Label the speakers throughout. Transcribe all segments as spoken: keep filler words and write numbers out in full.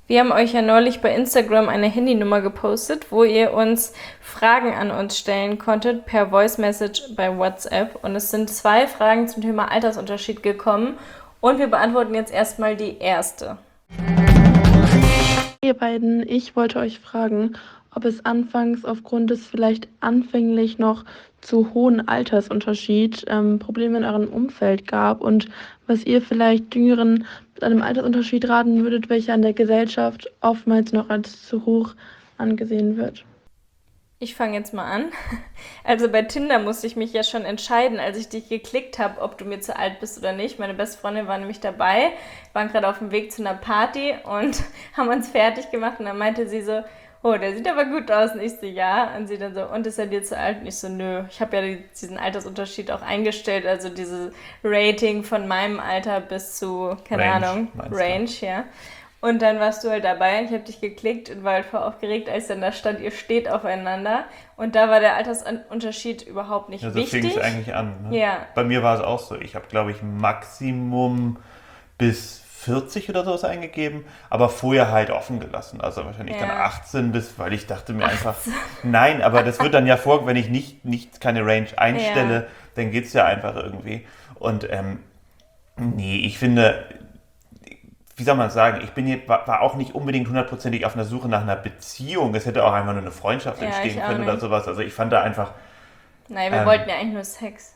Speaker 1: Wir haben euch ja neulich bei Instagram eine Handynummer gepostet, wo ihr uns Fragen an uns stellen konntet per Voice Message bei WhatsApp. Und es sind zwei Fragen zum Thema Altersunterschied gekommen. Und wir beantworten jetzt erstmal die erste.
Speaker 2: Ihr beiden, ich wollte euch fragen, ob es anfangs aufgrund des vielleicht anfänglich noch zu hohen Altersunterschied ähm, Probleme in eurem Umfeld gab und was ihr vielleicht Jüngeren mit einem Altersunterschied raten würdet, welcher in der Gesellschaft oftmals noch als zu hoch angesehen wird.
Speaker 1: Ich fange jetzt mal an. Also bei Tinder musste ich mich ja schon entscheiden, als ich dich geklickt habe, ob du mir zu alt bist oder nicht. Meine beste Freundin war nämlich dabei, waren gerade auf dem Weg zu einer Party und haben uns fertig gemacht. Und dann meinte sie so, oh, der sieht aber gut aus. Und ich so, ja. Und sie dann so, und ist er dir zu alt? Und ich so, nö. Ich habe ja diesen Altersunterschied auch eingestellt, also dieses Rating von meinem Alter bis zu, keine
Speaker 3: Range,
Speaker 1: Ahnung,
Speaker 3: meinst du?
Speaker 1: Range, ja. Und dann warst du halt dabei, ich habe dich geklickt und war halt voll aufgeregt, als dann da stand, ihr steht aufeinander. Und da war der Altersunterschied überhaupt nicht
Speaker 3: Ja, so fing
Speaker 1: wichtig.
Speaker 3: es eigentlich an. Ne?
Speaker 1: Ja.
Speaker 3: Bei mir war es auch so. Ich habe, glaube ich, Maximum bis vierzig oder sowas eingegeben, aber vorher halt offen gelassen. Also wahrscheinlich
Speaker 1: Ja.
Speaker 3: dann achtzehn bis, weil ich dachte mir einfach, nein, aber das wird dann ja vor, wenn ich nicht, nicht keine Range einstelle,
Speaker 1: Ja.
Speaker 3: dann geht es ja einfach irgendwie. Und ähm, nee, ich finde, wie soll man es sagen, ich bin hier, war, war auch nicht unbedingt hundertprozentig auf einer Suche nach einer Beziehung. Es hätte auch einfach nur eine Freundschaft
Speaker 1: Ja,
Speaker 3: entstehen
Speaker 1: ich auch
Speaker 3: können oder
Speaker 1: nicht.
Speaker 3: sowas. Also ich fand da einfach,
Speaker 1: Nein, wir
Speaker 3: Ähm.
Speaker 1: wollten ja eigentlich nur Sex.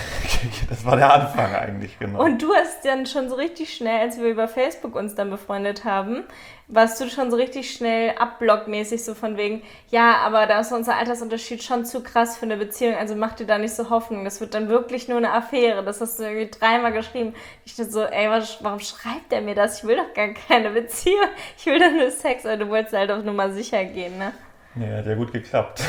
Speaker 3: das war der Anfang eigentlich, genau.
Speaker 1: Und du hast dann schon so richtig schnell, als wir über Facebook uns dann befreundet haben, warst du schon so richtig schnell abblockmäßig so von wegen, ja, aber da ist unser Altersunterschied schon zu krass für eine Beziehung, also mach dir da nicht so Hoffnung, das wird dann wirklich nur eine Affäre. Das hast du irgendwie dreimal geschrieben. Ich dachte so, ey, was, warum schreibt er mir das? Ich will doch gar keine Beziehung, ich will doch nur Sex, aber du wolltest halt auf Nummer sicher gehen, ne?
Speaker 3: Ja, hat ja gut geklappt.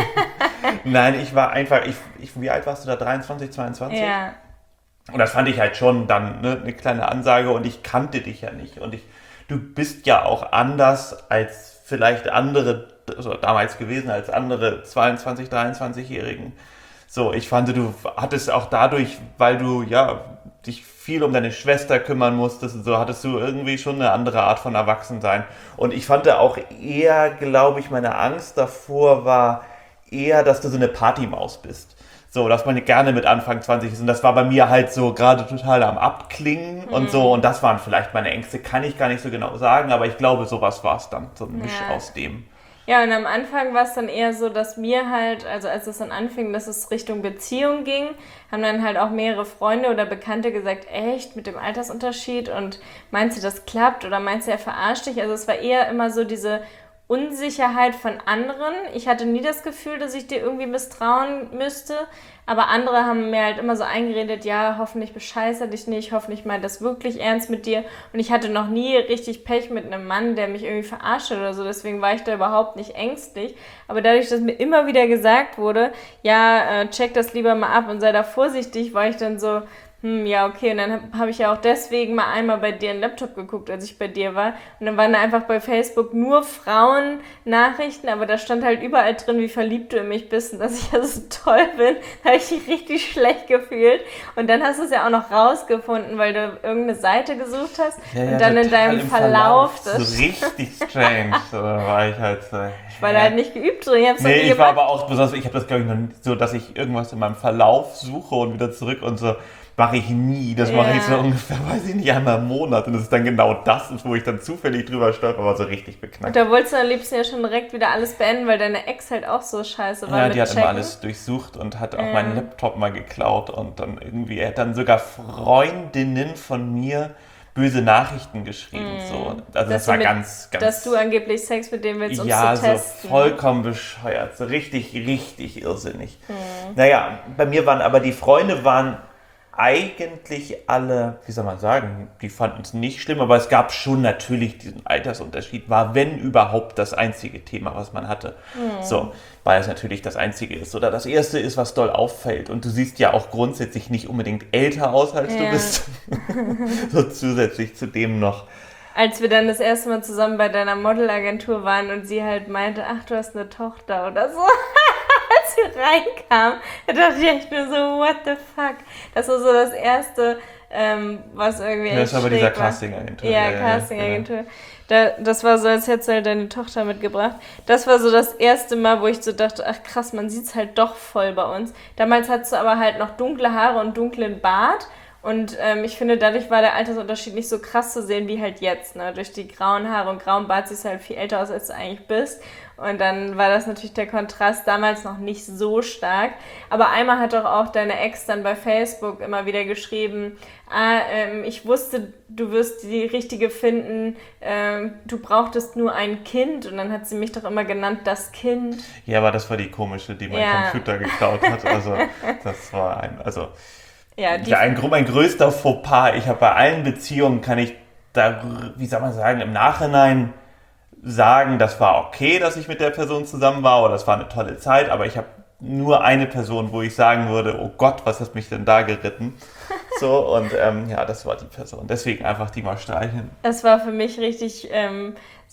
Speaker 3: Nein, ich war einfach, ich, ich, wie alt warst du da? dreiundzwanzig, zweiundzwanzig?
Speaker 1: Ja.
Speaker 3: Und das fand ich halt schon dann ne, eine kleine Ansage und ich kannte dich ja nicht. Und ich, du bist ja auch anders als vielleicht andere, also damals gewesen, als andere zweiundzwanzig, dreiundzwanzig-Jährigen. So, ich fand, du hattest auch dadurch, weil du ja dich viel um deine Schwester kümmern musstest und so, hattest du irgendwie schon eine andere Art von Erwachsensein. Und ich fand auch eher, glaube ich, meine Angst davor war eher, dass du so eine Partymaus bist. So, dass man gerne mit Anfang zwanzig ist. Und das war bei mir halt so gerade total am Abklingen
Speaker 1: Mhm.
Speaker 3: und so. Und das waren vielleicht meine Ängste, kann ich gar nicht so genau sagen, aber ich glaube, sowas war es dann. So ein Misch
Speaker 1: Ja.
Speaker 3: aus dem.
Speaker 1: Ja, und am Anfang war es dann eher so, dass mir halt, also als es dann anfing, dass es Richtung Beziehung ging, haben dann halt auch mehrere Freunde oder Bekannte gesagt, echt, mit dem Altersunterschied und meinst du, das klappt oder meinst du, er verarscht dich? Also es war eher immer so diese Unsicherheit von anderen. Ich hatte nie das Gefühl, dass ich dir irgendwie misstrauen müsste, aber andere haben mir halt immer so eingeredet, ja, hoffentlich bescheißt er dich nicht, hoffentlich meint das wirklich ernst mit dir und ich hatte noch nie richtig Pech mit einem Mann, der mich irgendwie verarscht oder so, deswegen war ich da überhaupt nicht ängstlich, aber dadurch, dass mir immer wieder gesagt wurde, ja, äh, check das lieber mal ab und sei da vorsichtig, war ich dann so, hm, ja, okay, und dann habe hab ich ja auch deswegen mal einmal bei dir einen Laptop geguckt, als ich bei dir war. Und dann waren da einfach bei Facebook nur Frauen-Nachrichten, aber da stand halt überall drin, wie verliebt du in mich bist und dass ich ja so toll bin. Da habe ich mich richtig schlecht gefühlt. Und dann hast du es ja auch noch rausgefunden, weil du irgendeine Seite gesucht hast. und dann in deinem Verlauf.
Speaker 3: So richtig strange. So, da war ich halt so.
Speaker 1: Ich war da halt nicht geübt drin. Ich hab's noch
Speaker 3: Nee,
Speaker 1: nie
Speaker 3: ich war
Speaker 1: gemacht.
Speaker 3: aber auch besonders, ich habe das glaube ich noch nicht so, dass ich irgendwas in meinem Verlauf suche und wieder zurück und so. Mache ich nie. Das mache ich so
Speaker 1: Ja.
Speaker 3: ungefähr, weiß ich nicht, einmal im Monat. Und das ist dann genau das, wo ich dann zufällig drüber stolper, aber so richtig
Speaker 1: Und
Speaker 3: beknackt.
Speaker 1: da wolltest du am liebsten ja schon direkt wieder alles beenden, weil deine Ex halt auch so scheiße war
Speaker 3: Ja,
Speaker 1: mit
Speaker 3: die hat
Speaker 1: Checken.
Speaker 3: immer alles durchsucht und hat auch
Speaker 1: Ja.
Speaker 3: meinen Laptop mal geklaut und dann irgendwie, er hat dann sogar Freundinnen von mir böse Nachrichten geschrieben. So. Also
Speaker 1: Dass
Speaker 3: das
Speaker 1: du
Speaker 3: war
Speaker 1: mit-
Speaker 3: ganz, ganz...
Speaker 1: Dass du angeblich Sex mit dem willst, um
Speaker 3: ja,
Speaker 1: zu
Speaker 3: so
Speaker 1: testen.
Speaker 3: vollkommen bescheuert, so richtig, richtig irrsinnig.
Speaker 1: Hm.
Speaker 3: Naja, bei mir waren aber die Freunde waren eigentlich alle, wie soll man sagen, die fanden es nicht schlimm, aber es gab schon natürlich diesen Altersunterschied, war wenn überhaupt das einzige Thema, was man hatte. So, weil es natürlich das einzige ist oder das erste ist, was doll auffällt. Und du siehst ja auch grundsätzlich nicht unbedingt älter aus, als
Speaker 1: Ja.
Speaker 3: du bist. So zusätzlich zu dem noch.
Speaker 1: Als wir dann das erste Mal zusammen bei deiner Modelagentur waren und sie halt meinte, ach, du hast eine Tochter oder so. Als sie reinkam, da dachte ich echt nur so, what the fuck. Das war so das erste, ähm, was irgendwie
Speaker 3: Ja, das
Speaker 1: echt
Speaker 3: war bei
Speaker 1: schräg
Speaker 3: dieser
Speaker 1: war.
Speaker 3: Castingagentur.
Speaker 1: Ja,
Speaker 3: Ja, ja,
Speaker 1: Castingagentur. Da, das war so, als hättest du halt deine Tochter mitgebracht. Das war so das erste Mal, wo ich so dachte, ach krass, man sieht's halt doch voll bei uns. Damals hattest du aber halt noch dunkle Haare und dunklen Bart. Und ähm, ich finde, dadurch war der Altersunterschied nicht so krass zu sehen wie halt jetzt. Ne? Durch die grauen Haare und grauen Bart siehst du halt viel älter aus, als du eigentlich bist. Und dann war das natürlich der Kontrast damals noch nicht so stark. Aber einmal hat doch auch deine Ex dann bei Facebook immer wieder geschrieben, ah, ähm, ich wusste, du wirst die Richtige finden, ähm, du brauchtest nur ein Kind. Und dann hat sie mich doch immer genannt, das Kind.
Speaker 3: Ja, aber das war die komische, die mein
Speaker 1: Ja.
Speaker 3: Computer geklaut hat. Also das war ein, also
Speaker 1: Ja, die
Speaker 3: ja, ein, gro- mein größter Fauxpas. Ich habe bei allen Beziehungen, kann ich da, wie soll man sagen, im Nachhinein sagen, das war okay, dass ich mit der Person zusammen war oder das war eine tolle Zeit, aber ich habe nur eine Person, wo ich sagen würde, oh Gott, was hat mich denn da geritten? So, und ähm, ja, das war die Person. Deswegen einfach die mal streicheln.
Speaker 1: Es war für mich richtig ähm,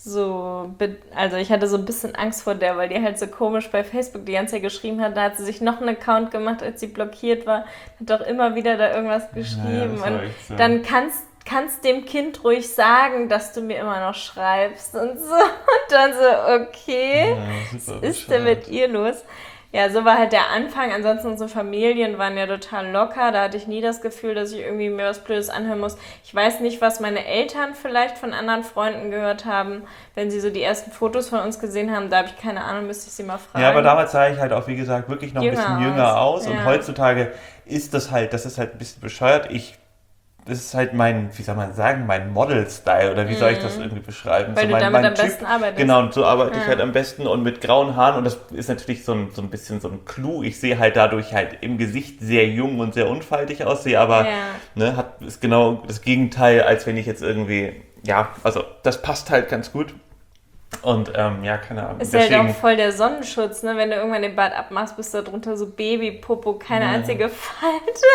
Speaker 1: so, be- also ich hatte so ein bisschen Angst vor der, weil die halt so komisch bei Facebook die ganze Zeit geschrieben hat. Da hat sie sich noch einen Account gemacht, als sie blockiert war, hat doch immer wieder da irgendwas geschrieben.
Speaker 3: das war
Speaker 1: Und
Speaker 3: echt so.
Speaker 1: dann kannst kannst dem Kind ruhig sagen, dass du mir immer noch schreibst und so. Und dann so, okay,
Speaker 3: Ja,
Speaker 1: was
Speaker 3: super
Speaker 1: ist denn mit ihr los? Ja, so war halt der Anfang. Ansonsten unsere Familien waren ja total locker. Da hatte ich nie das Gefühl, dass ich irgendwie mir was Blödes anhören muss. Ich weiß nicht, was meine Eltern vielleicht von anderen Freunden gehört haben, wenn sie so die ersten Fotos von uns gesehen haben. Da habe ich keine Ahnung, müsste ich sie mal fragen.
Speaker 3: Ja, aber damals sah ich halt auch, wie gesagt, wirklich noch ein
Speaker 1: Jünger
Speaker 3: bisschen
Speaker 1: aus.
Speaker 3: jünger aus. Und
Speaker 1: Ja.
Speaker 3: heutzutage ist das halt, das ist halt ein bisschen bescheuert. Ich, das ist halt mein, wie soll man sagen, mein Model-Style oder wie soll ich das irgendwie beschreiben?
Speaker 1: Weil
Speaker 3: so
Speaker 1: du
Speaker 3: mein,
Speaker 1: damit
Speaker 3: mein
Speaker 1: am besten arbeitest.
Speaker 3: Genau, und so arbeite ich
Speaker 1: Ja.
Speaker 3: halt am besten und mit grauen Haaren und das ist natürlich so ein, so ein bisschen so ein Clou. Ich sehe halt dadurch halt im Gesicht sehr jung und sehr unfaltig aussehe, aber
Speaker 1: Ja.
Speaker 3: ne, hat, ist genau das Gegenteil, als wenn ich jetzt irgendwie, ja, also das passt halt ganz gut. Und ähm, ja, keine Ahnung.
Speaker 1: Ist halt auch voll der Sonnenschutz, ne? Wenn du irgendwann den Bart abmachst, bist da drunter so Babypopo, keine
Speaker 3: Ja.
Speaker 1: einzige Falte.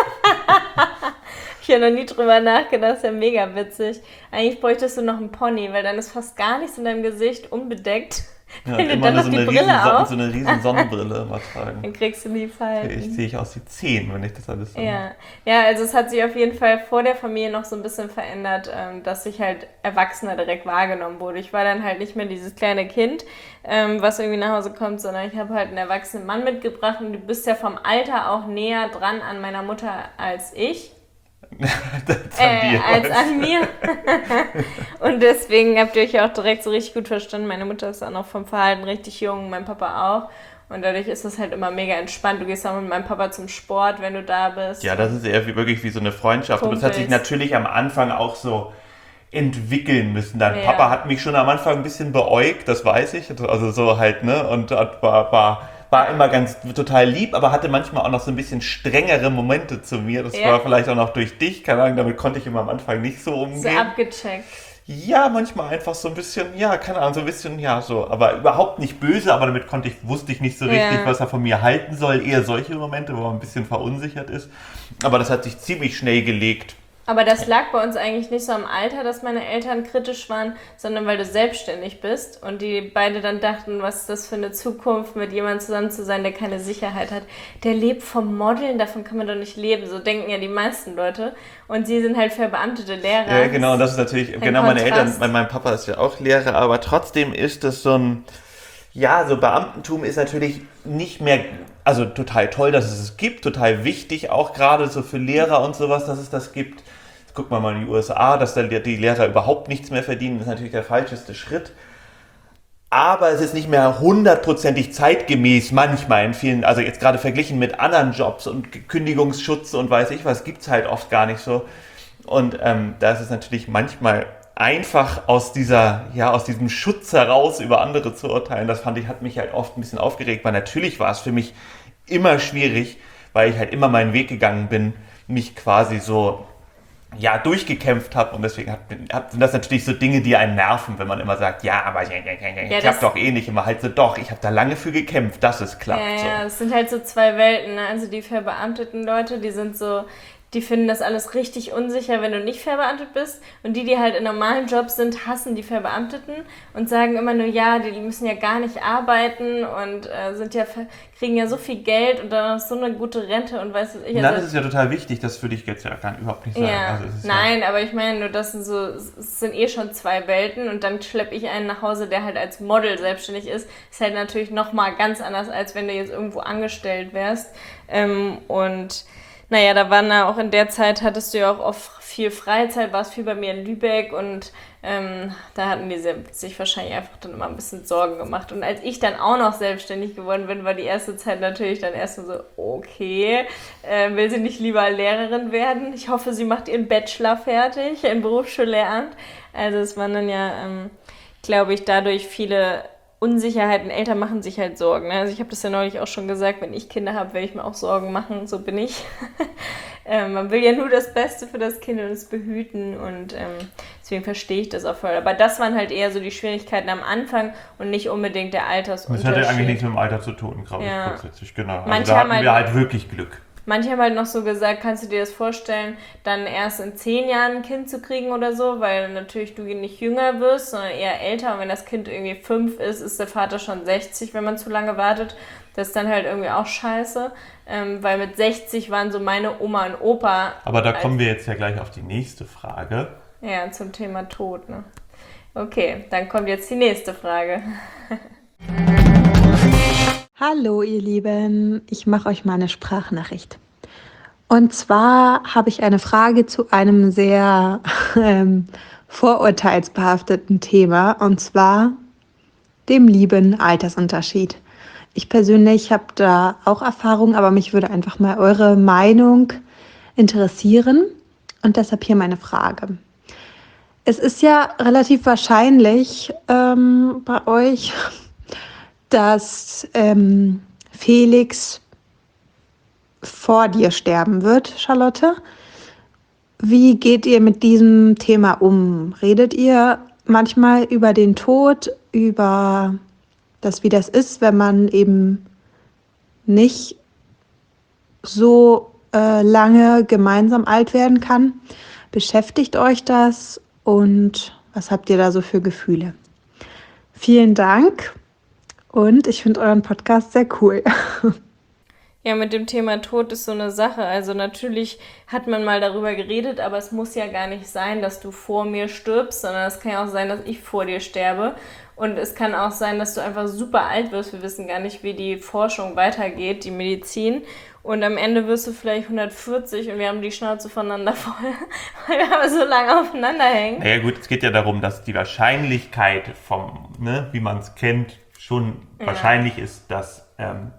Speaker 1: Ich habe noch nie drüber nachgedacht, ist ja mega witzig. Eigentlich bräuchtest du noch einen Pony, weil dann ist fast gar nichts in deinem Gesicht unbedeckt.
Speaker 3: ja,
Speaker 1: Wenn du
Speaker 3: immer
Speaker 1: dann
Speaker 3: nur
Speaker 1: noch
Speaker 3: so
Speaker 1: die
Speaker 3: eine,
Speaker 1: Brille
Speaker 3: riesen, Son-
Speaker 1: auf,
Speaker 3: so eine riesen Sonnenbrille immer tragen.
Speaker 1: dann kriegst du die
Speaker 3: Ich
Speaker 1: Falten.
Speaker 3: sehe ich aus wie zehn, wenn ich das alles so
Speaker 1: Ja. ja, also es hat sich auf jeden Fall vor der Familie noch so ein bisschen verändert, ähm, dass ich halt Erwachsener direkt wahrgenommen wurde. Ich war dann halt nicht mehr dieses kleine Kind, ähm, was irgendwie nach Hause kommt, sondern ich habe halt einen erwachsenen Mann mitgebracht und du bist ja vom Alter auch näher dran an meiner Mutter als ich.
Speaker 3: Das an
Speaker 1: Äh,
Speaker 3: dir,
Speaker 1: als
Speaker 3: weißt
Speaker 1: an mir. Und deswegen habt ihr euch ja auch direkt so richtig gut verstanden. Meine Mutter ist auch noch vom Verhalten richtig jung, mein Papa auch. Und dadurch ist das halt immer mega entspannt. Du gehst auch mit meinem Papa zum Sport, wenn du da bist.
Speaker 3: Ja, das ist eher wie, wirklich wie so eine Freundschaft. Und das hat sich
Speaker 1: Kumpels.
Speaker 3: natürlich am Anfang auch so entwickeln müssen. Dein
Speaker 1: Ja.
Speaker 3: Papa hat mich schon am Anfang ein bisschen beäugt, das weiß ich. Also so halt, ne? Und hat- war, war, war immer ganz total lieb, aber hatte manchmal auch noch so ein bisschen strengere Momente zu mir. Das
Speaker 1: Ja.
Speaker 3: war vielleicht auch noch durch dich, keine Ahnung, damit konnte ich immer am Anfang nicht so
Speaker 1: So
Speaker 3: umgehen.
Speaker 1: abgecheckt.
Speaker 3: Ja, manchmal einfach so ein bisschen, ja, keine Ahnung, so ein bisschen, ja, so, aber überhaupt nicht böse, aber damit konnte ich, wusste ich nicht so richtig,
Speaker 1: Ja.
Speaker 3: was er von mir halten soll. Eher solche Momente, wo man ein bisschen verunsichert ist. Aber das hat sich ziemlich schnell gelegt.
Speaker 1: Aber das lag bei uns eigentlich nicht so am Alter, dass meine Eltern kritisch waren, sondern weil du selbstständig bist und die beide dann dachten, was ist das für eine Zukunft, mit jemandem zusammen zu sein, der keine Sicherheit hat. Der lebt vom Modeln, davon kann man doch nicht leben. So denken ja die meisten Leute. Und sie sind halt verbeamtete Lehrer.
Speaker 3: Ja, genau, und das ist natürlich,
Speaker 1: Ein
Speaker 3: genau, meine
Speaker 1: Kontrast.
Speaker 3: Eltern, mein, mein Papa ist ja auch Lehrer, aber trotzdem ist das so ein, ja, so Beamtentum ist natürlich nicht mehr, also total toll, dass es es gibt, total wichtig, auch gerade so für Lehrer und sowas, dass es das gibt. Jetzt guckt man mal in die U S A, dass da die Lehrer überhaupt nichts mehr verdienen, ist natürlich der falscheste Schritt. Aber es ist nicht mehr hundertprozentig zeitgemäß manchmal in vielen, also jetzt gerade verglichen mit anderen Jobs und Kündigungsschutz und weiß ich was, gibt es halt oft gar nicht so. Und ähm, da ist es natürlich manchmal einfach aus dieser, ja, aus diesem Schutz heraus über andere zu urteilen. Das fand ich, hat mich halt oft ein bisschen aufgeregt, weil natürlich war es für mich immer schwierig, weil ich halt immer meinen Weg gegangen bin, mich quasi so, ja, durchgekämpft habe und deswegen hat, hat, sind das natürlich so Dinge, die einen nerven, wenn man immer sagt, ja, aber ich, ich, ich, ich
Speaker 1: das-
Speaker 3: hab doch eh nicht immer halt so, doch, ich habe da lange für gekämpft, dass es klappt.
Speaker 1: Ja,
Speaker 3: so.
Speaker 1: ja, es sind halt so zwei Welten. Ne? Also die verbeamteten Leute, die sind so, die finden das alles richtig unsicher, wenn du nicht verbeamtet bist. Und die, die halt in normalen Jobs sind, hassen die Verbeamteten und sagen immer nur, ja, die müssen ja gar nicht arbeiten und äh, sind ja kriegen ja so viel Geld und dann noch so eine gute Rente und weißt du, ich...
Speaker 3: Also, Nein, das ist ja total wichtig, das würde ich jetzt ja gar überhaupt nicht sagen.
Speaker 1: Ja,
Speaker 3: also es ist
Speaker 1: nein,
Speaker 3: ja
Speaker 1: aber ich meine nur, das sind so, es sind eh schon zwei Welten und dann schleppe ich einen nach Hause, der halt als Model selbstständig ist. Ist halt natürlich nochmal ganz anders, als wenn du jetzt irgendwo angestellt wärst. Ähm, und naja, da waren ja auch in der Zeit, hattest du ja auch oft viel Freizeit, warst viel bei mir in Lübeck und ähm, da hatten die sich wahrscheinlich einfach dann immer ein bisschen Sorgen gemacht. Und als ich dann auch noch selbstständig geworden bin, war die erste Zeit natürlich dann erst so, okay, äh, will sie nicht lieber Lehrerin werden? Ich hoffe, sie macht ihren Bachelor fertig, ein Berufsschullehramt. Also es waren dann ja, ähm, glaube ich, dadurch viele Unsicherheiten. Eltern machen sich halt Sorgen. Ne? Also ich habe das ja neulich auch schon gesagt, wenn ich Kinder habe, werde ich mir auch Sorgen machen. So bin ich. ähm, man will ja nur das Beste für das Kind und es behüten und ähm, deswegen verstehe ich das auch voll. Aber das waren halt eher so die Schwierigkeiten am Anfang und nicht unbedingt der Altersunterschied.
Speaker 3: Das hat ja eigentlich nichts mit dem Alter zu tun, glaube ich,
Speaker 1: ja.
Speaker 3: grundsätzlich. Genau. Also
Speaker 1: Manche
Speaker 3: da
Speaker 1: haben
Speaker 3: hatten wir
Speaker 1: halt,
Speaker 3: halt wirklich Glück.
Speaker 1: Manche haben halt noch so gesagt, kannst du dir das vorstellen, dann erst in zehn Jahren ein Kind zu kriegen oder so, weil natürlich du nicht jünger wirst, sondern eher älter. Und wenn das Kind irgendwie fünf ist, ist der Vater schon sechzig, wenn man zu lange wartet. Das ist dann halt irgendwie auch scheiße, ähm, weil mit sechzig waren so meine Oma und Opa.
Speaker 3: Aber da kommen wir jetzt ja gleich auf die nächste Frage.
Speaker 1: Ja, zum Thema Tod, ne? Okay, dann kommt jetzt die nächste Frage.
Speaker 2: Hallo ihr Lieben, ich mache euch mal eine Sprachnachricht. Und zwar habe ich eine Frage zu einem sehr ähm, vorurteilsbehafteten Thema, und zwar dem lieben Altersunterschied. Ich persönlich habe da auch Erfahrung, aber mich würde einfach mal eure Meinung interessieren und deshalb hier meine Frage. Es ist ja relativ wahrscheinlich ähm, bei euch, dass ähm, Felix vor dir sterben wird, Charlotte. Wie geht ihr mit diesem Thema um? Redet ihr manchmal über den Tod, über das, wie das ist, wenn man eben nicht so äh, lange gemeinsam alt werden kann? Beschäftigt euch das und was habt ihr da so für Gefühle? Vielen Dank. Und ich finde euren Podcast sehr cool.
Speaker 1: Ja, mit dem Thema Tod ist so eine Sache. Also natürlich hat man mal darüber geredet, aber es muss ja gar nicht sein, dass du vor mir stirbst, sondern es kann ja auch sein, dass ich vor dir sterbe. Und es kann auch sein, dass du einfach super alt wirst. Wir wissen gar nicht, wie die Forschung weitergeht, die Medizin. Und am Ende wirst du vielleicht hundertvierzig und wir haben die Schnauze voneinander voll, weil wir aber so lange aufeinander hängen.
Speaker 3: Naja gut, es geht ja darum, dass die Wahrscheinlichkeit vom, ne, wie man es kennt, schon ja. wahrscheinlich ist, dass ähm,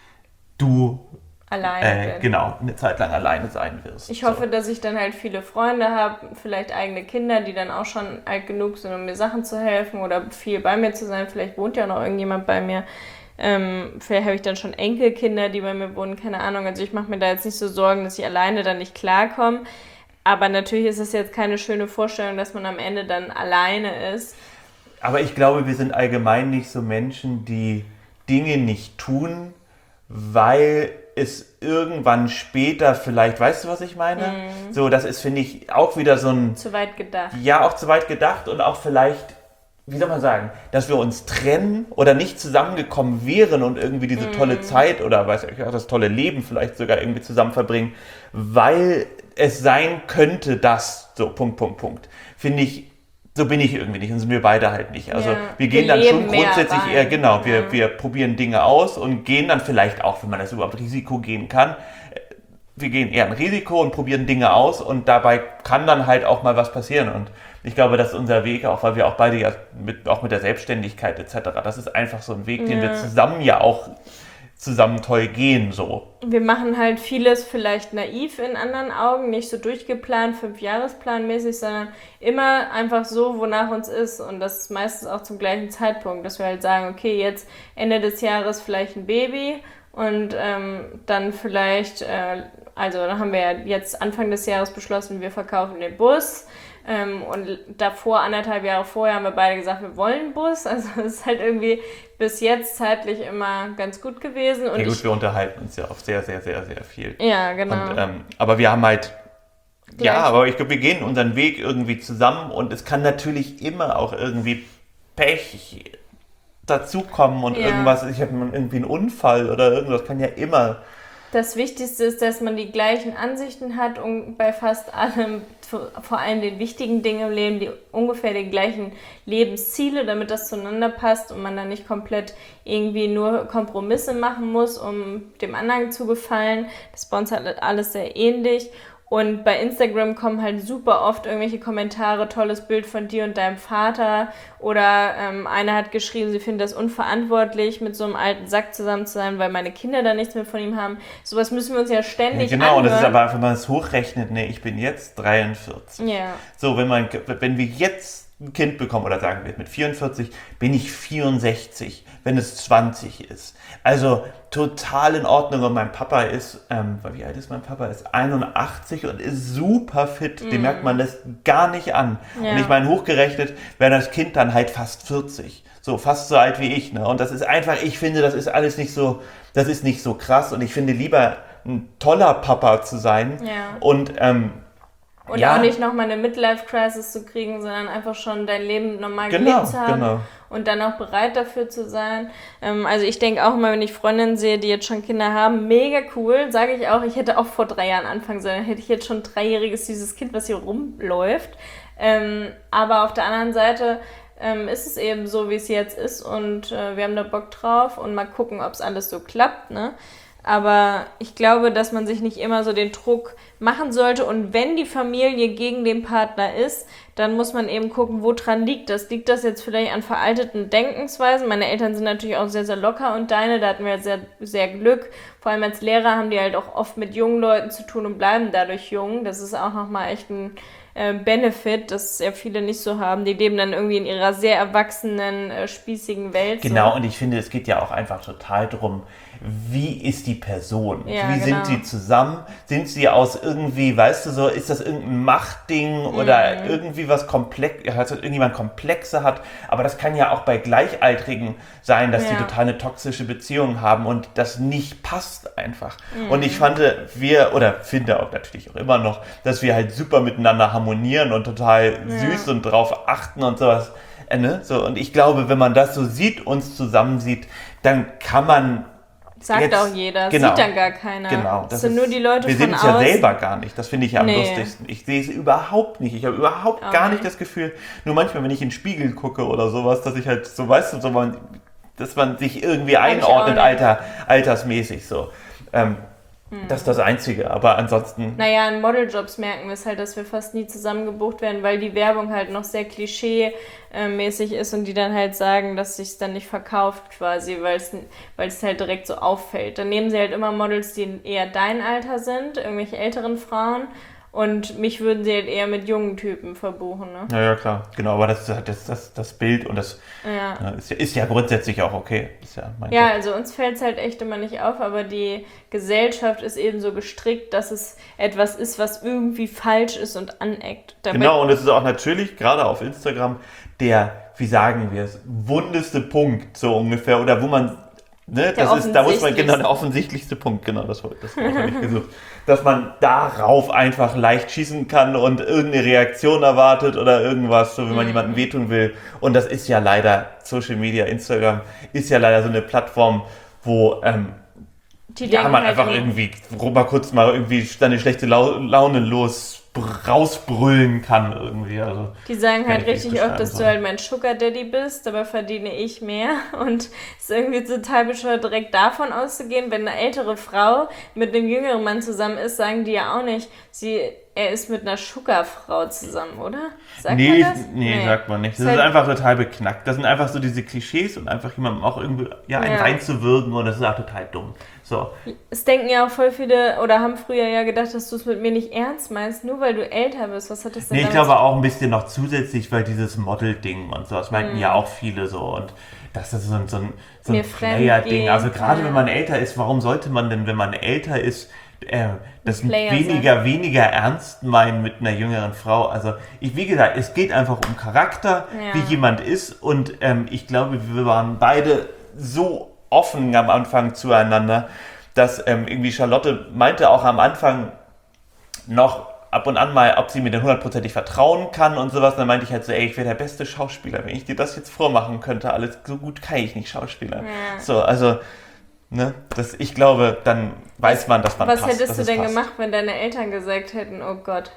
Speaker 3: du
Speaker 1: alleine
Speaker 3: äh, genau eine Zeit lang alleine sein wirst.
Speaker 1: Ich hoffe,
Speaker 3: so.
Speaker 1: dass ich dann halt viele Freunde habe, vielleicht eigene Kinder, die dann auch schon alt genug sind, um mir Sachen zu helfen oder viel bei mir zu sein. Vielleicht wohnt ja noch irgendjemand bei mir. Ähm, vielleicht habe ich dann schon Enkelkinder, die bei mir wohnen, keine Ahnung. Also ich mache mir da jetzt nicht so Sorgen, dass ich alleine dann nicht klarkomme. Aber natürlich ist es jetzt keine schöne Vorstellung, dass man am Ende dann alleine ist.
Speaker 3: Aber ich glaube, wir sind allgemein nicht so Menschen, die Dinge nicht tun, weil es irgendwann später vielleicht, weißt du, was ich meine? Mm. So, das ist, finde ich, auch wieder so ein...
Speaker 1: Zu weit gedacht.
Speaker 3: Ja, auch zu weit gedacht und auch vielleicht, wie soll man sagen, dass wir uns trennen oder nicht zusammengekommen wären und irgendwie diese mm. tolle Zeit oder, weiß ich, auch das tolle Leben vielleicht sogar irgendwie zusammen verbringen, weil es sein könnte, dass, so, Punkt, Punkt, Punkt. Finde ich, so bin ich irgendwie nicht und sind wir beide halt nicht. Also ja, wir gehen wir dann schon grundsätzlich eher, genau, wir, ja. wir probieren Dinge aus und gehen dann vielleicht auch, wenn man das überhaupt Risiko gehen kann, wir gehen eher ein Risiko und probieren Dinge aus und dabei kann dann halt auch mal was passieren und ich glaube, das ist unser Weg, auch weil wir auch beide ja mit, auch mit der Selbstständigkeit et cetera, das ist einfach so ein Weg, ja. den wir zusammen ja auch zusammen toll gehen, so.
Speaker 1: Wir machen halt vieles vielleicht naiv in anderen Augen, nicht so durchgeplant, fünfjahresplanmäßig, sondern immer einfach so, wonach uns ist und das ist meistens auch zum gleichen Zeitpunkt, dass wir halt sagen, okay, jetzt Ende des Jahres vielleicht ein Baby und ähm, dann vielleicht, äh, also dann haben wir ja jetzt Anfang des Jahres beschlossen, wir verkaufen den Bus. Ähm, und davor, anderthalb Jahre vorher, haben wir beide gesagt, wir wollen einen Bus. Also es ist halt irgendwie bis jetzt zeitlich immer ganz gut gewesen. Und
Speaker 3: ja gut,
Speaker 1: ich,
Speaker 3: wir unterhalten uns ja auch sehr, sehr, sehr, sehr viel.
Speaker 1: Ja, genau.
Speaker 3: Und, ähm, aber wir haben halt
Speaker 1: gleich.
Speaker 3: Ja, aber ich glaube, wir gehen unseren Weg irgendwie zusammen und es kann natürlich immer auch irgendwie Pech dazukommen und
Speaker 1: Ja.
Speaker 3: irgendwas, ich habe irgendwie einen Unfall oder irgendwas, kann ja immer.
Speaker 1: Das Wichtigste ist, dass man die gleichen Ansichten hat und bei fast allem, vor allem den wichtigen Dingen im Leben, die ungefähr die gleichen Lebensziele, damit das zueinander passt und man dann nicht komplett irgendwie nur Kompromisse machen muss, um dem anderen zu gefallen. Das ist bei uns halt alles sehr ähnlich. Und bei Instagram kommen halt super oft irgendwelche Kommentare, tolles Bild von dir und deinem Vater. Oder ähm, einer hat geschrieben, sie findet das unverantwortlich, mit so einem alten Sack zusammen zu sein, weil meine Kinder da nichts mehr von ihm haben. Sowas müssen wir uns ja ständig
Speaker 3: Ja, genau,
Speaker 1: anhören.
Speaker 3: und das ist aber einfach, wenn man es hochrechnet, nee, ich bin jetzt dreiundvierzig.
Speaker 1: Ja.
Speaker 3: So, wenn man, wenn wir jetzt ein Kind bekommen, oder sagen wir mit vierundvierzig, bin ich vierundsechzig, wenn es zwanzig ist. Also total in Ordnung. Und mein Papa ist, ähm, wie alt ist mein Papa? Ist einundachtzig und ist super fit. Mm. Den merkt man das gar nicht an. Ja. Und ich meine, hochgerechnet wäre das Kind dann halt fast vierzig. So, fast so alt wie ich. Ne? Und das ist einfach, ich finde, das ist alles nicht so, das ist nicht so krass. Und ich finde lieber ein toller Papa zu sein.
Speaker 1: Ja.
Speaker 3: Und, ähm,
Speaker 1: Und
Speaker 3: ja.
Speaker 1: auch nicht nochmal eine Midlife-Crisis zu kriegen, sondern einfach schon dein Leben normal
Speaker 3: genau,
Speaker 1: gelebt zu haben
Speaker 3: genau.
Speaker 1: und dann auch bereit dafür zu sein. Ähm, also ich denke auch immer, wenn ich Freundinnen sehe, die jetzt schon Kinder haben, mega cool, sage ich auch, ich hätte auch vor drei Jahren anfangen sollen, dann hätte ich jetzt schon ein dreijähriges süßes Kind, was hier rumläuft. Ähm, aber auf der anderen Seite ähm, ist es eben so, wie es jetzt ist und äh, wir haben da Bock drauf und mal gucken, ob es alles so klappt, ne? Aber ich glaube, dass man sich nicht immer so den Druck machen sollte. Und wenn die Familie gegen den Partner ist, dann muss man eben gucken, woran liegt das. Liegt das jetzt vielleicht an veralteten Denkensweisen? Meine Eltern sind natürlich auch sehr, sehr locker und deine, da hatten wir sehr, sehr Glück. Vor allem als Lehrer haben die halt auch oft mit jungen Leuten zu tun und bleiben dadurch jung. Das ist auch nochmal echt ein äh, Benefit, das ja viele nicht so haben. Die leben dann irgendwie in ihrer sehr erwachsenen, äh, spießigen Welt.
Speaker 3: Genau,
Speaker 1: so.
Speaker 3: Und ich finde, es geht ja auch einfach total drum, wie ist die Person?
Speaker 1: Ja,
Speaker 3: wie
Speaker 1: genau.
Speaker 3: sind sie zusammen? Sind sie aus irgendwie, weißt du so, ist das irgendein Machtding oder
Speaker 1: Mhm.
Speaker 3: irgendwie was komplex, also irgendjemand Komplexe hat? Aber das kann ja auch bei Gleichaltrigen sein, dass
Speaker 1: Ja.
Speaker 3: die total eine toxische Beziehung haben und das nicht passt einfach.
Speaker 1: Mhm.
Speaker 3: Und ich fand, wir, oder finde auch natürlich auch immer noch, dass wir halt super miteinander harmonieren und total
Speaker 1: Ja.
Speaker 3: süß und drauf achten und sowas. Äh, ne? So, und ich glaube, wenn man das so sieht, uns zusammen sieht, dann kann man
Speaker 1: Sagt
Speaker 3: jetzt,
Speaker 1: auch jeder,
Speaker 3: genau,
Speaker 1: sieht dann gar keiner.
Speaker 3: Genau,
Speaker 1: das
Speaker 3: das
Speaker 1: sind
Speaker 3: ist,
Speaker 1: nur die Leute
Speaker 3: wir
Speaker 1: von
Speaker 3: sehen es
Speaker 1: außen.
Speaker 3: ja selber gar nicht. Das finde ich ja am
Speaker 1: Nee.
Speaker 3: lustigsten. Ich sehe es überhaupt nicht. Ich habe überhaupt
Speaker 1: Auch
Speaker 3: gar nicht
Speaker 1: nicht.
Speaker 3: das Gefühl, nur manchmal, wenn ich in den Spiegel gucke oder sowas, dass ich halt so, weißt du, so man, dass man sich irgendwie
Speaker 1: Hab ich auch
Speaker 3: einordnet,
Speaker 1: nicht.
Speaker 3: Alter, altersmäßig so. Ähm,
Speaker 1: Hm.
Speaker 3: Das ist das Einzige, aber ansonsten...
Speaker 1: Naja, in Modeljobs merken wir es halt, dass wir fast nie zusammen gebucht werden, weil die Werbung halt noch sehr klischee-mäßig ist und die dann halt sagen, dass sich dann nicht verkauft quasi, weil es weil es halt direkt so auffällt. Dann nehmen sie halt immer Models, die eher dein Alter sind, irgendwelche älteren Frauen. Und mich würden sie halt eher mit jungen Typen verbuchen, ne?
Speaker 3: Ja, ja, klar. Genau, aber das ist halt das, das, das Bild und das
Speaker 1: Ja.
Speaker 3: ja, ist, ja, ist ja grundsätzlich auch okay. Ist ja, mein
Speaker 1: Ja,
Speaker 3: Gott.
Speaker 1: also uns fällt es halt echt immer nicht auf, aber die Gesellschaft ist eben so gestrickt, dass es etwas ist, was irgendwie falsch ist und aneckt. Dabei
Speaker 3: Genau, und es ist auch natürlich, gerade auf Instagram, der, wie sagen wir es, wundeste Punkt, so ungefähr, oder wo man, ne,
Speaker 1: Der
Speaker 3: das ist, da muss man, genau,
Speaker 1: offensichtlichste.
Speaker 3: der offensichtlichste Punkt, genau, das, das habe ich gesucht, dass man darauf einfach leicht schießen kann und irgendeine Reaktion erwartet oder irgendwas, so wenn man
Speaker 1: Mhm.
Speaker 3: jemandem wehtun will. Und das ist ja leider, Social Media, Instagram, ist ja leider so eine Plattform, wo, ähm,
Speaker 1: die
Speaker 3: ja,
Speaker 1: denken
Speaker 3: man
Speaker 1: halt
Speaker 3: einfach
Speaker 1: immer-
Speaker 3: irgendwie mal kurz mal irgendwie seine schlechte Lau- Laune los br- rausbrüllen kann irgendwie. Also
Speaker 1: Die sagen
Speaker 3: Kann
Speaker 1: halt
Speaker 3: ich nicht
Speaker 1: richtig oft,
Speaker 3: beschreiben,
Speaker 1: dass
Speaker 3: so.
Speaker 1: du halt mein Sugar Daddy bist, dabei verdiene ich mehr. Und es ist irgendwie total bescheuert, direkt davon auszugehen. Wenn eine ältere Frau mit einem jüngeren Mann zusammen ist, sagen die ja auch nicht, sie, er ist mit einer Sugar-Frau zusammen, oder? Sagt
Speaker 3: nee,
Speaker 1: man das?
Speaker 3: nee, sagt man nicht. Das
Speaker 1: Ist
Speaker 3: ist
Speaker 1: halt-
Speaker 3: einfach total beknackt. Das sind einfach so diese Klischees und einfach jemandem auch irgendwie ja, einen
Speaker 1: Ja.
Speaker 3: reinzuwirken und das ist auch total dumm. So.
Speaker 1: Es denken ja auch voll viele, oder haben früher ja gedacht, dass du es mit mir nicht ernst meinst, nur weil du älter bist. Was hat das denn
Speaker 3: Nee, ich
Speaker 1: damit
Speaker 3: glaube auch ein bisschen noch zusätzlich, weil dieses Model-Ding und so, das meinten
Speaker 1: Mhm.
Speaker 3: ja auch viele so und das ist so ein, so ein, so
Speaker 1: Mir
Speaker 3: ein
Speaker 1: fremd
Speaker 3: Player-Ding.
Speaker 1: gehen,
Speaker 3: Also gerade
Speaker 1: ja.
Speaker 3: wenn man älter ist, warum sollte man denn, wenn man älter ist, äh, das
Speaker 1: Player
Speaker 3: weniger, weniger ernst meinen mit einer jüngeren Frau? Also ich, wie gesagt, es geht einfach um Charakter,
Speaker 1: Ja.
Speaker 3: wie jemand ist und ähm, ich glaube, wir waren beide so offen am Anfang zueinander, dass ähm, irgendwie Charlotte meinte auch am Anfang noch, ab und an mal, ob sie mir denn hundertprozentig vertrauen kann und sowas. Und dann meinte ich halt so, ey, ich wäre der beste Schauspieler, wenn ich dir das jetzt vormachen könnte. Alles so gut kann ich nicht Schauspieler.
Speaker 1: Ja.
Speaker 3: So, also, ne, das, ich glaube, dann weiß man, dass man
Speaker 1: Was
Speaker 3: passt.
Speaker 1: hättest
Speaker 3: dass
Speaker 1: du
Speaker 3: es
Speaker 1: denn
Speaker 3: passt.
Speaker 1: gemacht, wenn deine Eltern gesagt hätten, oh Gott,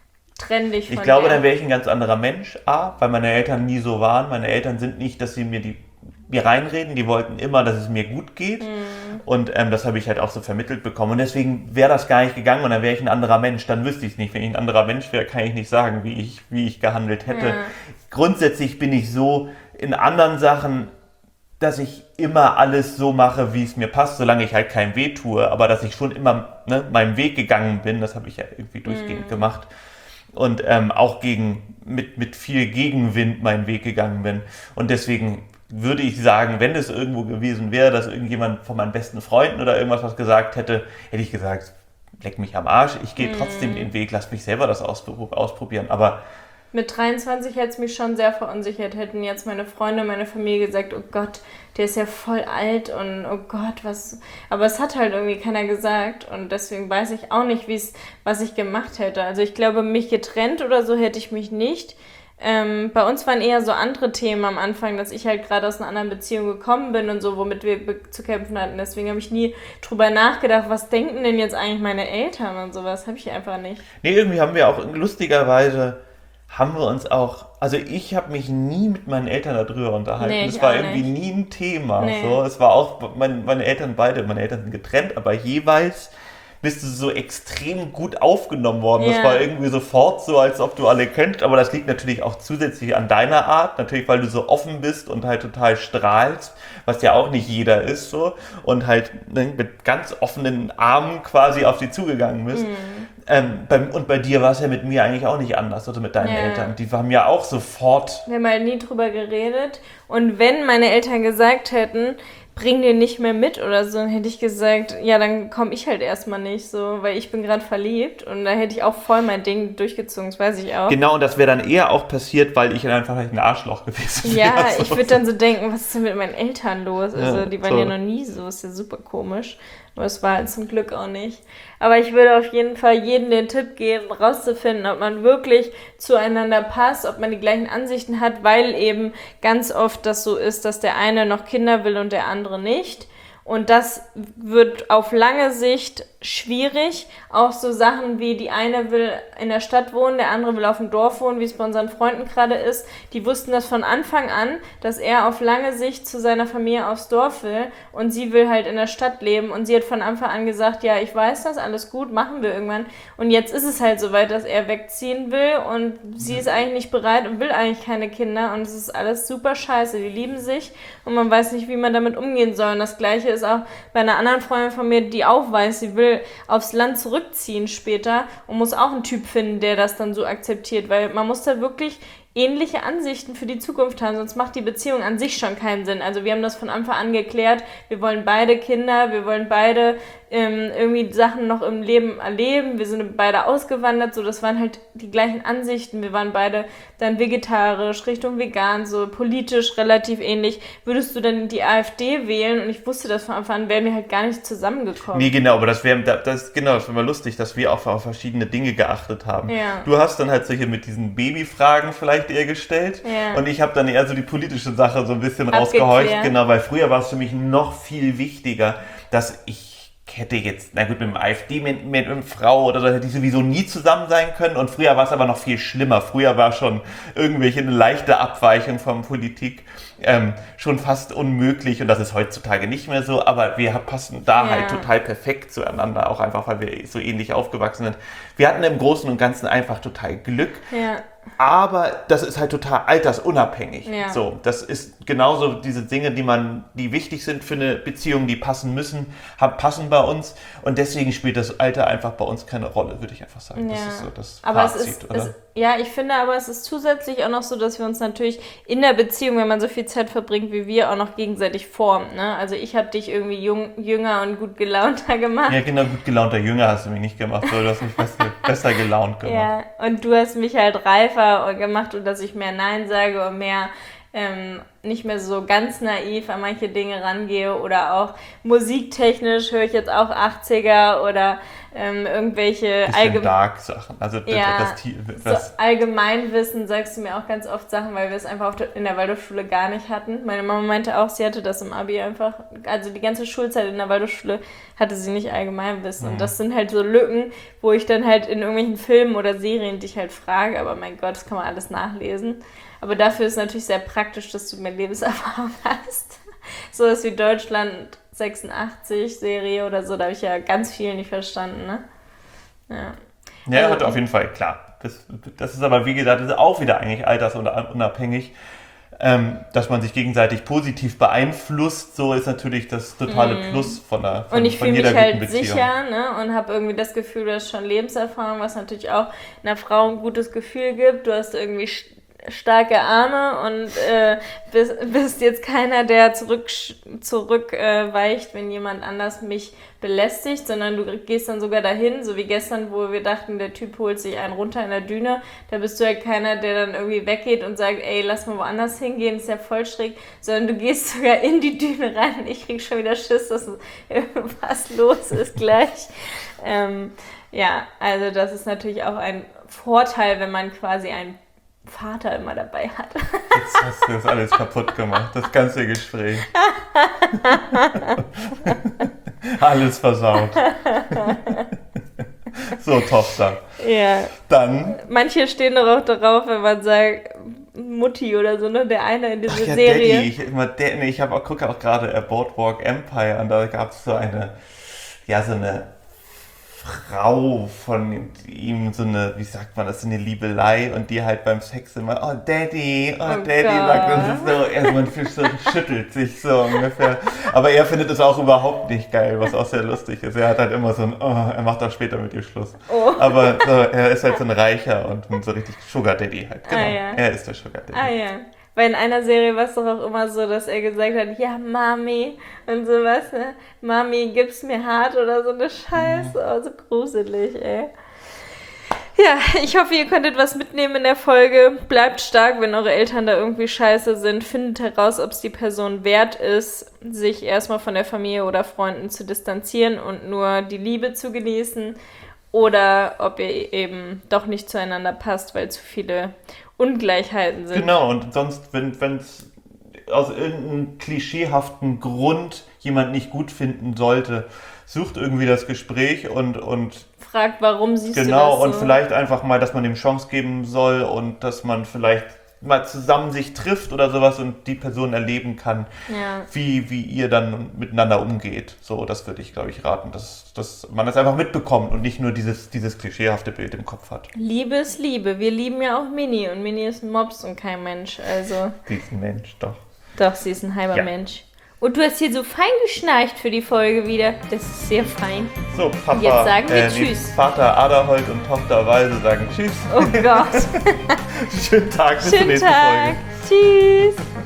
Speaker 1: trenn dich von
Speaker 3: Ich glaube,
Speaker 1: der.
Speaker 3: dann wäre ich ein ganz anderer Mensch, A, weil meine Eltern nie so waren. Meine Eltern sind nicht, dass sie mir die mir reinreden, die wollten immer, dass es mir gut geht
Speaker 1: Mhm.
Speaker 3: und ähm, das habe ich halt auch so vermittelt bekommen und deswegen wäre das gar nicht gegangen und dann wäre ich ein anderer Mensch, dann wüsste ich es nicht. Wenn ich ein anderer Mensch wäre, kann ich nicht sagen, wie ich, wie ich gehandelt hätte.
Speaker 1: Ja.
Speaker 3: Grundsätzlich bin ich so in anderen Sachen, dass ich immer alles so mache, wie es mir passt, solange ich halt keinem weh tue, aber dass ich schon immer, ne, meinen Weg gegangen bin, das habe ich ja irgendwie durchgehend
Speaker 1: Mhm.
Speaker 3: gemacht und ähm, auch gegen, mit, mit viel Gegenwind meinen Weg gegangen bin und deswegen würde ich sagen, wenn es irgendwo gewesen wäre, dass irgendjemand von meinen besten Freunden oder irgendwas was gesagt hätte, hätte ich gesagt, leck mich am Arsch, ich gehe trotzdem den Weg, lass mich selber das auspro- ausprobieren, aber
Speaker 1: Mit dreiundzwanzig hätte es mich schon sehr verunsichert. Hätten jetzt meine Freunde, meine Familie gesagt, oh Gott, der ist ja voll alt und oh Gott, was... Aber es hat halt irgendwie keiner gesagt und deswegen weiß ich auch nicht, wie's, was ich gemacht hätte. Also ich glaube, mich getrennt oder so hätte ich mich nicht. Ähm, bei uns waren eher so andere Themen am Anfang, dass ich halt gerade aus einer anderen Beziehung gekommen bin und so, womit wir be- zu kämpfen hatten. Deswegen habe ich nie drüber nachgedacht, was denken denn jetzt eigentlich meine Eltern und sowas. Habe ich einfach nicht.
Speaker 3: nee, irgendwie haben wir auch lustigerweise, haben wir uns auch, also ich habe mich nie mit meinen Eltern darüber unterhalten.
Speaker 1: Nee,
Speaker 3: das
Speaker 1: ich
Speaker 3: war
Speaker 1: auch
Speaker 3: irgendwie
Speaker 1: nicht.
Speaker 3: nie ein Thema.
Speaker 1: Nee.
Speaker 3: So. Es war auch, mein, meine Eltern beide, meine Eltern sind getrennt, aber jeweils bist du so extrem gut aufgenommen worden. Das
Speaker 1: Ja.
Speaker 3: war irgendwie sofort so, als ob du alle kennst, aber das liegt natürlich auch zusätzlich an deiner Art, natürlich, weil du so offen bist und halt total strahlst, was ja auch nicht jeder ist so und halt ne, mit ganz offenen Armen quasi auf sie zugegangen bist.
Speaker 1: Mhm.
Speaker 3: Ähm, beim, und bei dir war es ja mit mir eigentlich auch nicht anders, oder mit deinen
Speaker 1: Ja.
Speaker 3: Eltern. Die haben ja auch sofort.
Speaker 1: Wir haben halt nie drüber geredet. Und wenn meine Eltern gesagt hätten, bring den nicht mehr mit oder so, dann hätte ich gesagt, ja, dann komme ich halt erstmal nicht so, weil ich bin gerade verliebt und da hätte ich auch voll mein Ding durchgezogen, das weiß ich auch.
Speaker 3: Genau, und das wäre dann eher auch passiert, weil ich dann einfach ein Arschloch gewesen wäre.
Speaker 1: Ja,
Speaker 3: So.
Speaker 1: ich würde dann so denken, was ist denn mit meinen Eltern los? Also
Speaker 3: Ja,
Speaker 1: die waren
Speaker 3: so.
Speaker 1: ja noch nie so, ist ja super komisch. Aber es war halt zum Glück auch nicht. Aber ich würde auf jeden Fall jedem den Tipp geben, rauszufinden, ob man wirklich zueinander passt, ob man die gleichen Ansichten hat, weil eben ganz oft das so ist, dass der eine noch Kinder will und der andere nicht. Und das wird auf lange Sicht schwierig. Auch so Sachen wie die eine will in der Stadt wohnen, der andere will auf dem Dorf wohnen, wie es bei unseren Freunden gerade ist. Die wussten das von Anfang an, dass er auf lange Sicht zu seiner Familie aufs Dorf will und sie will halt in der Stadt leben. Und sie hat von Anfang an gesagt, ja, ich weiß das, alles gut, machen wir irgendwann. Und jetzt ist es halt soweit, dass er wegziehen will und sie ist eigentlich nicht bereit und will eigentlich keine Kinder. Und es ist alles super scheiße. Die lieben sich und man weiß nicht, wie man damit umgehen soll. Und das Gleiche ist auch bei einer anderen Freundin von mir, die auch weiß, sie will aufs Land zurückziehen später und muss auch einen Typ finden, der das dann so akzeptiert, weil man muss da wirklich ähnliche Ansichten für die Zukunft haben, sonst macht die Beziehung an sich schon keinen Sinn. Also wir haben das von Anfang an geklärt, wir wollen beide Kinder, wir wollen beide ähm, irgendwie Sachen noch im Leben erleben, wir sind beide ausgewandert, so das waren halt die gleichen Ansichten, wir waren beide dann vegetarisch, Richtung vegan, so politisch relativ ähnlich. Würdest du dann die AfD wählen? Und ich wusste das von Anfang an, wären wir halt gar nicht zusammengekommen.
Speaker 3: Nee, genau, aber das wäre das, genau, das wär mal lustig, dass wir auch auf verschiedene Dinge geachtet haben.
Speaker 1: Ja.
Speaker 3: Du hast dann halt solche mit diesen Babyfragen vielleicht eher gestellt
Speaker 1: Ja.
Speaker 3: und ich habe dann eher so die politische Sache so ein bisschen
Speaker 1: Abgeklärt.
Speaker 3: rausgehorcht, genau, weil früher war es für mich noch viel wichtiger, dass ich hätte jetzt, na gut, mit einem AfD, mit, mit einer Frau oder so, hätte ich sowieso nie zusammen sein können und früher war es aber noch viel schlimmer. Früher war schon irgendwelche eine leichte Abweichung von Politik ähm, schon fast unmöglich und das ist heutzutage nicht mehr so, aber wir passen da
Speaker 1: Ja.
Speaker 3: halt total perfekt zueinander, auch einfach, weil wir so ähnlich aufgewachsen sind. Wir hatten im Großen und Ganzen einfach total Glück.
Speaker 1: Ja.
Speaker 3: Aber das ist halt total altersunabhängig.
Speaker 1: Ja.
Speaker 3: So, das ist genauso diese Dinge, die man, die wichtig sind für eine Beziehung, die passen müssen, haben, passen bei uns. Und deswegen spielt das Alter einfach bei uns keine Rolle, würde ich einfach sagen. Das
Speaker 1: Ja.
Speaker 3: ist so das
Speaker 1: aber
Speaker 3: Fazit,
Speaker 1: es ist,
Speaker 3: oder?
Speaker 1: es, ja, ich finde aber, es ist zusätzlich auch noch so, dass wir uns natürlich in der Beziehung, wenn man so viel Zeit verbringt wie wir, auch noch gegenseitig formen. Ne? Also ich habe dich irgendwie jung, jünger und gut gelaunter gemacht.
Speaker 3: Ja, genau, gut gelaunter Jünger hast du mich nicht gemacht, sondern du hast mich besser, besser gelaunt gemacht.
Speaker 1: Ja, und du hast mich halt reifer gemacht und dass ich mehr Nein sage und mehr ähm, nicht mehr so ganz naiv an manche Dinge rangehe oder auch musiktechnisch höre ich jetzt auch achtziger oder ähm, irgendwelche
Speaker 3: allgemein Dark-Sachen. Also
Speaker 1: ja,
Speaker 3: das, das, das
Speaker 1: so Allgemeinwissen sagst du mir auch ganz oft Sachen, weil wir es einfach auf der, in der Waldorfschule gar nicht hatten. Meine Mama meinte auch, sie hatte das im Abi einfach, also die ganze Schulzeit in der Waldorfschule hatte sie nicht Allgemeinwissen. Mhm. Und das sind halt so Lücken, wo ich dann halt in irgendwelchen Filmen oder Serien dich halt frage, aber mein Gott, das kann man alles nachlesen. Aber dafür ist es natürlich sehr praktisch, dass du mehr Lebenserfahrung hast. So was wie Deutschland sechsundachtzig Serie oder so, da habe ich ja ganz viel nicht verstanden, ne? Ja,
Speaker 3: ja
Speaker 1: also,
Speaker 3: hat auf jeden Fall, klar. Das, das ist aber, wie gesagt, das ist auch wieder eigentlich altersunabhängig. Ähm, dass man sich gegenseitig positiv beeinflusst, so ist natürlich das totale mm. Plus von, der, von,
Speaker 1: und ich
Speaker 3: von
Speaker 1: jeder
Speaker 3: guten
Speaker 1: halt
Speaker 3: Beziehung.
Speaker 1: Sicher, ne, und habe irgendwie das Gefühl, du hast schon Lebenserfahrung, was natürlich auch einer Frau ein gutes Gefühl gibt. Du hast irgendwie starke Arme und äh, bist, bist jetzt keiner, der zurück, zurück äh, weicht, wenn jemand anders mich belästigt, sondern du gehst dann sogar dahin, so wie gestern, wo wir dachten, der Typ holt sich einen runter in der Düne, da bist du ja keiner, der dann irgendwie weggeht und sagt, ey, lass mal woanders hingehen, ist ja voll schräg, sondern du gehst sogar in die Düne rein und ich krieg schon wieder Schiss, dass was los ist gleich. Ähm, ja, also das ist natürlich auch ein Vorteil, wenn man quasi einen Vater immer dabei hat.
Speaker 3: Jetzt hast du das alles kaputt gemacht, das ganze Gespräch. Alles versaut. So, Tochter.
Speaker 1: Ja.
Speaker 3: Dann.
Speaker 1: Manche stehen doch auch darauf, wenn man sagt, Mutti oder so, ne? Der eine in dieser
Speaker 3: Ach ja,
Speaker 1: Serie.
Speaker 3: Daddy. Ich, immer, nee, ich habe auch, gucke auch gerade Boardwalk Empire und da gab es so eine, ja, so eine Frau von ihm, so eine, wie sagt man das, so eine Liebelei und die halt beim Sex immer, oh Daddy, oh, oh Daddy, sagt, das ist so, er, man so, schüttelt sich so ungefähr. Aber er findet es auch überhaupt nicht geil, was auch sehr lustig ist. Er hat halt immer so ein, oh, er macht auch später mit ihr Schluss. Oh. Aber so, er ist halt so ein Reicher und so richtig Sugar Daddy halt, genau. Ah, ja. Er ist der Sugar Daddy.
Speaker 1: Ah ja. Weil in einer Serie war es doch auch immer so, dass er gesagt hat, ja, Mami und sowas, ne? Mami, gib's mir hart oder so eine Scheiße. Oh, so gruselig, ey. Ja, ich hoffe, ihr konntet was mitnehmen in der Folge. Bleibt stark, wenn eure Eltern da irgendwie scheiße sind. Findet heraus, ob es die Person wert ist, sich erstmal von der Familie oder Freunden zu distanzieren und nur die Liebe zu genießen. Oder ob ihr eben doch nicht zueinander passt, weil zu viele Ungleichheiten sind.
Speaker 3: Genau, und sonst, wenn es aus irgendeinem klischeehaften Grund jemand nicht gut finden sollte, sucht irgendwie das Gespräch und, und
Speaker 1: fragt, warum siehst
Speaker 3: genau,
Speaker 1: du das so?
Speaker 3: Genau, und vielleicht einfach mal, dass man dem Chance geben soll und dass man vielleicht mal zusammen sich trifft oder sowas und die Person erleben kann, ja. wie, wie ihr dann miteinander umgeht. So, das würde ich, glaube ich, raten, dass, dass man das einfach mitbekommt und nicht nur dieses, dieses klischeehafte Bild im Kopf hat.
Speaker 1: Liebe ist Liebe. Wir lieben ja auch Mini und Mini ist ein Mops und kein Mensch. Also
Speaker 3: sie ist ein Mensch, doch.
Speaker 1: Doch, sie ist ein halber ja. Mensch. Und du hast hier so fein geschnarcht für die Folge wieder. Das ist sehr fein.
Speaker 3: So, Papa,
Speaker 1: und jetzt sagen wir
Speaker 3: äh,
Speaker 1: Tschüss.
Speaker 3: Vater Aderholt und Tochter Weise sagen Tschüss.
Speaker 1: Oh Gott.
Speaker 3: Schönen Tag, bis
Speaker 1: Schönen
Speaker 3: zur nächsten
Speaker 1: Tag.
Speaker 3: Folge.
Speaker 1: Tschüss.